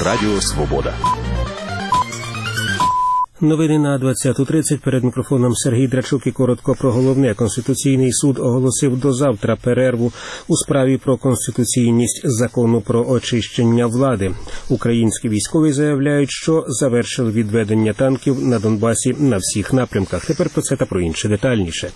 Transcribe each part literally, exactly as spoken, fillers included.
Радіо Свобода. Новини на двадцяту тридцять. Перед мікрофоном Сергій Драчук і коротко про головне. Конституційний суд оголосив до завтра перерву у справі про конституційність закону про очищення влади. Українські військові заявляють, що завершили відведення танків на Донбасі на всіх напрямках. Тепер про це та про інше детальніше.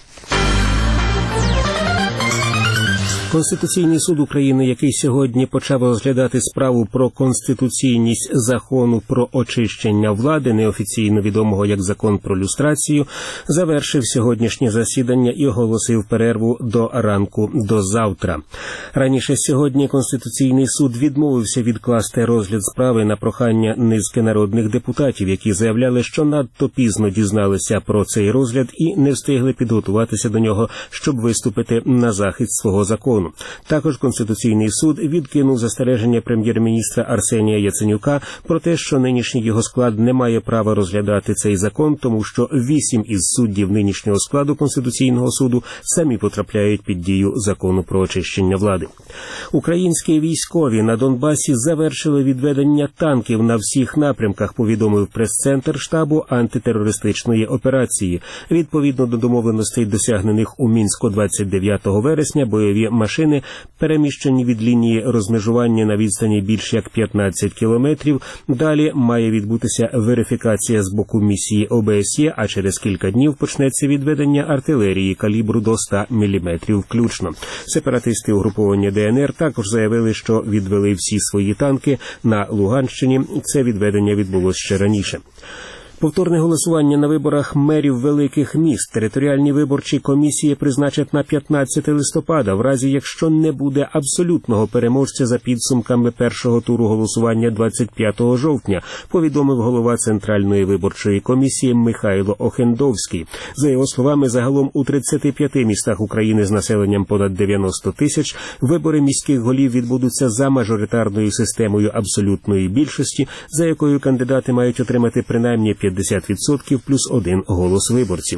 Конституційний суд України, який сьогодні почав розглядати справу про конституційність закону про очищення влади, неофіційно відомого як закон про люстрацію, завершив сьогоднішнє засідання і оголосив перерву до ранку до завтра. Раніше сьогодні Конституційний суд відмовився відкласти розгляд справи на прохання низки народних депутатів, які заявляли, що надто пізно дізналися про цей розгляд і не встигли підготуватися до нього, щоб виступити на захист свого закону. Також Конституційний суд відкинув застереження прем'єр-міністра Арсенія Яценюка про те, що нинішній його склад не має права розглядати цей закон, тому що вісім із суддів нинішнього складу Конституційного суду самі потрапляють під дію закону про очищення влади. Українські військові на Донбасі завершили відведення танків на всіх напрямках, повідомив прес-центр штабу антитерористичної операції. Відповідно до домовленостей, досягнених у Мінську двадцять дев'ятого вересня, бойові машини переміщені від лінії розмежування на відстані більш як п'ятнадцять кілометрів. Далі має відбутися верифікація з боку місії О Б С Є, а через кілька днів почнеться відведення артилерії калібру до ста міліметрів включно. Сепаратисти угруповання Де Ен Ер також заявили, що відвели всі свої танки на Луганщині. Це відведення відбулося ще раніше. Повторне голосування на виборах мерів великих міст територіальні виборчі комісії призначать на п'ятнадцяте листопада, в разі якщо не буде абсолютного переможця за підсумками першого туру голосування двадцять п'ятого жовтня, повідомив голова Центральної виборчої комісії Михайло Охендовський. За його словами, загалом у тридцяти п'яти містах України з населенням понад дев'яносто тисяч вибори міських голів відбудуться за мажоритарною системою абсолютної більшості, за якою кандидати мають отримати принаймні п'ятдесят відсотків плюс один голос виборців.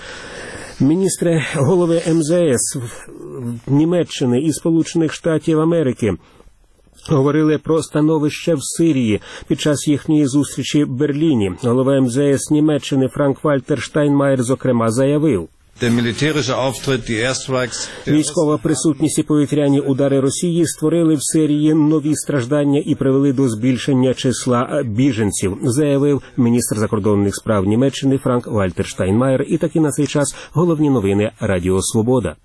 Міністри голови Ем Зе Ес Німеччини і Сполучених Штатів Америки говорили про становище в Сирії під час їхньої зустрічі в Берліні. Голова Ем Зе Ес Німеччини Франк-Вальтер Штайнмаєр, зокрема, заявив: військова присутність і повітряні удари Росії створили в Сирії нові страждання і привели до збільшення числа біженців, заявив міністр закордонних справ Німеччини Франк-Вальтер Штайнмаєр. І таки на цей час головні новини Радіо Свобода.